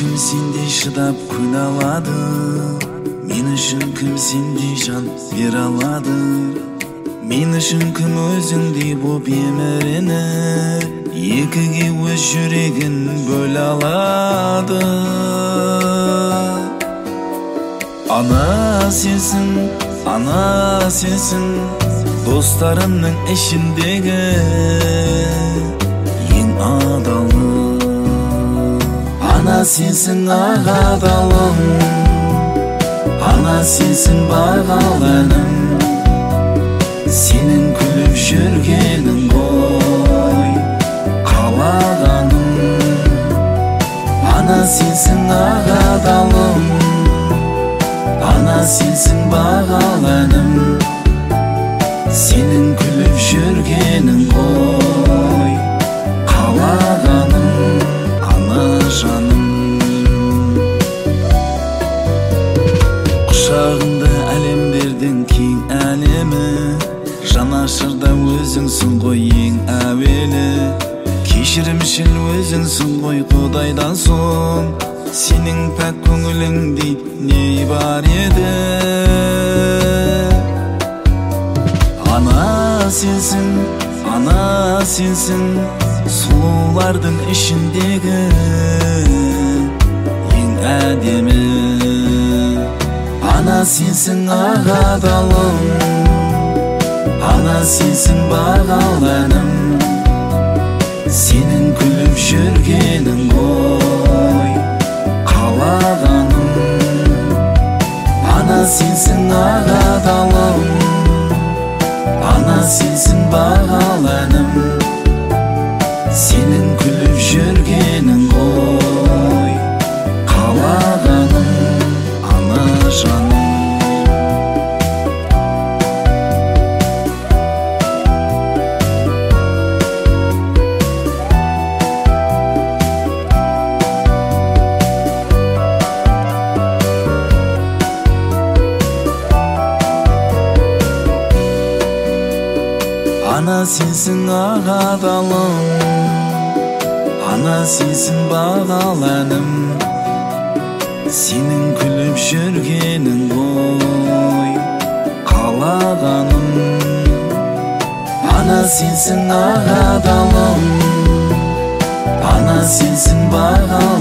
kім сендей шыдап күн алады? Мен үшін кім сендей жан бере алады? Мен үшін кім өзіңдей боп еміреніп екіге өз жүрегін бөле алады? Ана сенсің достарымның ішіндегі ең адалы. Ана сенсің ағадалым, ана сенсің бағаланым, сенің күліп жүргенің ғой қалағаным. Ана сенсің ағадалым, ана сенсің бағаланым, сенің күліп жүргенің ғой қалағаным. Ана жаным, құшағында әлемдердің кең әлемі, жанашырда өзіңсің ғой ең әуелі. Кешірімшіл өзіңсің ғой Құдайдан соң, сенің пәк көңіліңдей не бар еді? Ана сенсің сұлулардың ішіндегі ең әдемі. Ана сенсің ағадалым, ана сенсің бағаланым, сенің күліп жүргенің ғой қалағаным. Ана сенсің ағадалым, ана сенсің бағаланым, сенің күліп жүргенің ғой қалағаным. Ана жаным, ана сенсің ағадалым, ана сенсің бағаланым, сенің күліп жүргенің ғой қалағаным. Ана сенсің ағадалым, ана сенсің бағаланым,